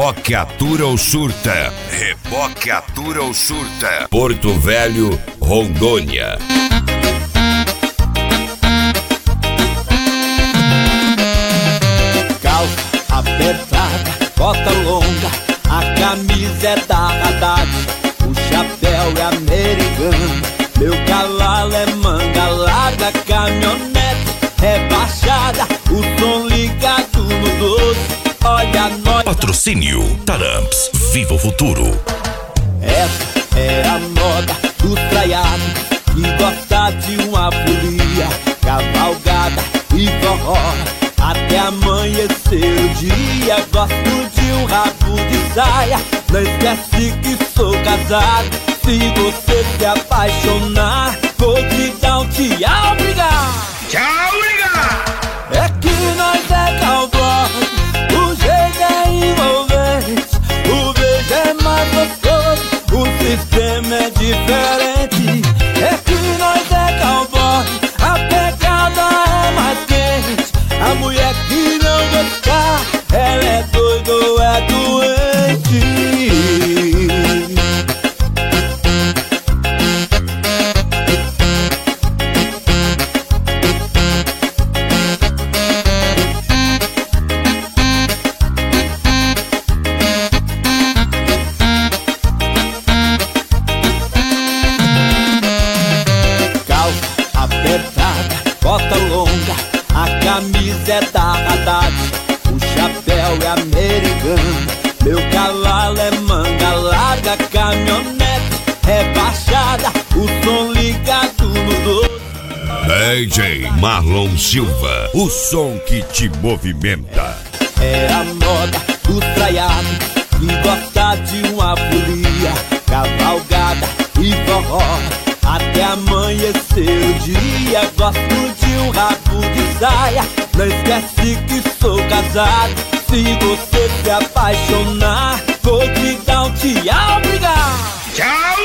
Reboque Atura ou Surta. Reboque Atura ou Surta. Porto Velho, Rondônia. Calça apertada, bota longa, a camisa é da Haddad, o chapéu é americano, meu cavalo é manga larga, caminhonete rebaixada, o som ligado no 12, olha nós. Patrocínio Taramps, viva o futuro. Essa é a moda do traiado, que gosta de uma folia, cavalgada e forró, até amanhecer o dia. Gosto de um rabo de saia, não esquece que sou casado. Se você se apaixonar, vou te dar um tchau, obrigado. Tchau, obrigado. É que nós é cowboy, o jeito é envolvente, o beijo é mais gostoso, o sistema é diferente. É que nós é cowboy, a pegada é mais quente, a mulher que não gostar, ela é doida ou é doente. Bota longa, a camisa é da Haddad, o chapéu é americano, meu cavalo é manga larga, caminhonete rebaixada, o som ligado no 12. DJ Marlon Silva, o som que te movimenta. É a moda do traiado, que gosta de uma folia, cavalgada e forró, até amanhecer o dia. Gosto de um rabo de saia, não esquece que sou casado. Se você se apaixonar, vou te dar um tchau, obrigado. Tchau.